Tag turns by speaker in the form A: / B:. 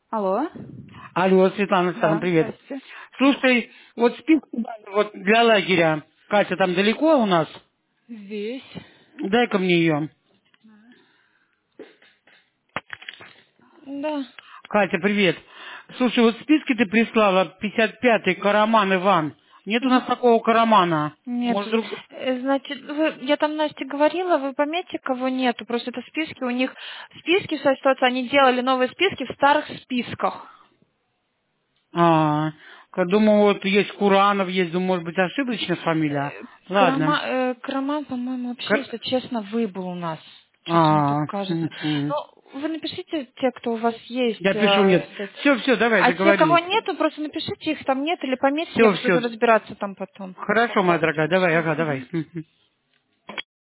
A: Алло?
B: Алло, Светлана Александровна,
A: Да,
B: привет.
A: здрасте.
B: Слушай, вот список вот для лагеря. Катя, там далеко у нас?
A: Здесь.
B: Дай-ка мне ее.
A: Да.
B: Катя, привет. Слушай, вот в списке ты прислала 55-й Караман Иван. Нет у нас такого Карамана.
A: Нет.
B: Может, друг...
A: Значит, я там Насте говорила, вы пометьте, кого нету. Просто это списки, у них списки, вся ситуация, они делали новые списки в старых списках.
B: Думаю, вот есть Куранов, есть, думаю, может быть, ошибочная фамилия. Ладно.
A: Караман, по-моему, вообще,
B: Кар-
A: если честно, выбыл у нас. Что-то мне так
B: А,
A: кажется. Ну, вы напишите те, кто у вас есть.
B: Я пишу, нет. Все, давай,
A: А те, кого
B: договорились.
A: нету, просто напишите их там нет или пометьте, я
B: Все,
A: буду
B: все.
A: разбираться там потом.
B: Хорошо, моя дорогая, давай, ага, давай. Мгм.